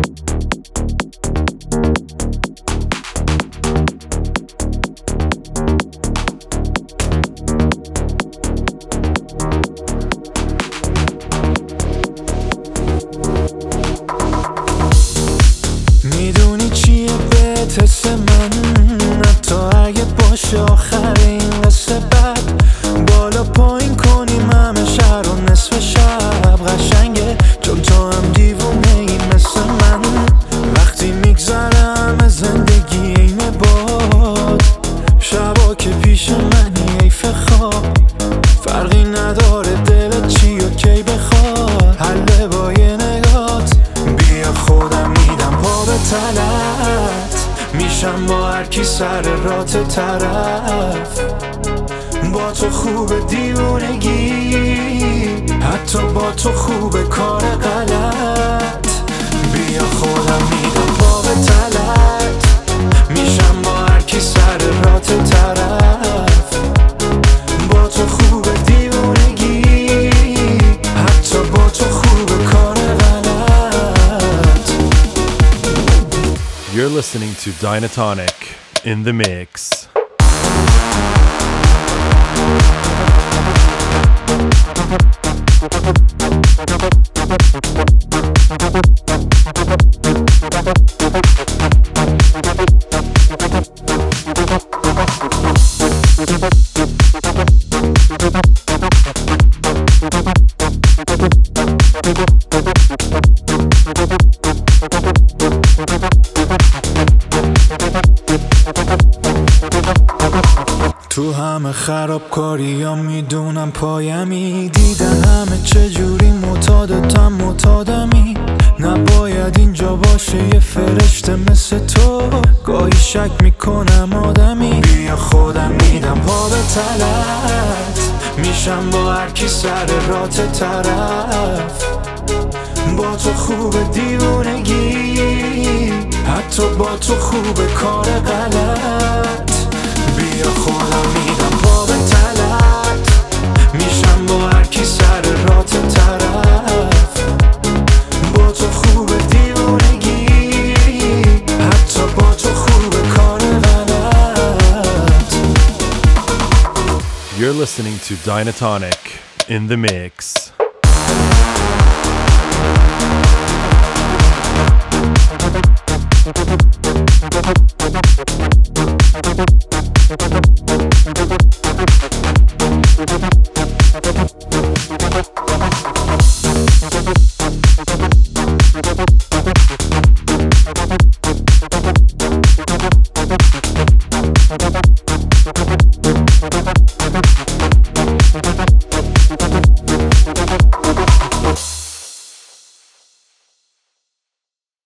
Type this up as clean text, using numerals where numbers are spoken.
میدونی چیه بهت حس من، حتی اگه باشه آخر این قصه بد. بالا پایین کنیم همه شهر و نصف شب قشنگه، چون تو هم دیوونه ای مثل من. وقتی میگذره همه زندگی اینه باد، شبا که پیش منی حیف خواب. فرقی نداره دلت چی و کی بخواد، حله با یه نگات. بیا خودم میدم پا به تلت، میشم با هر کی سر رات طرف. با تو خوب دیوونگی، حتی با تو خوب کار غلط. بیا خودم میدم پا به تلت، میشم با هر کی سر رات طرف. با تو خوب دیوونگی، حتی با تو خوب کار غلط. You're listening to Dynatonic in the mix. تو همه خرابکاریام میدونم پایمی، دیدن همه چجوری معتادتم معتادمی. نباید اینجا باشه یه فرشته مثل تو، گاهی شک میکنم آدمی. بیا خودم میدم پا به تلت، میشم با هر کی سر رات طرف. با تو خوب دیوونگی، حتی با تو خوب کار غلط. بیا خودم میدم پا به تلت، میشم با هر کی سر رات طرف. با تو خوب دیوونگی، حتی با تو خوب کار غلط. You're listening to Dynatonic in the mix. Thank you.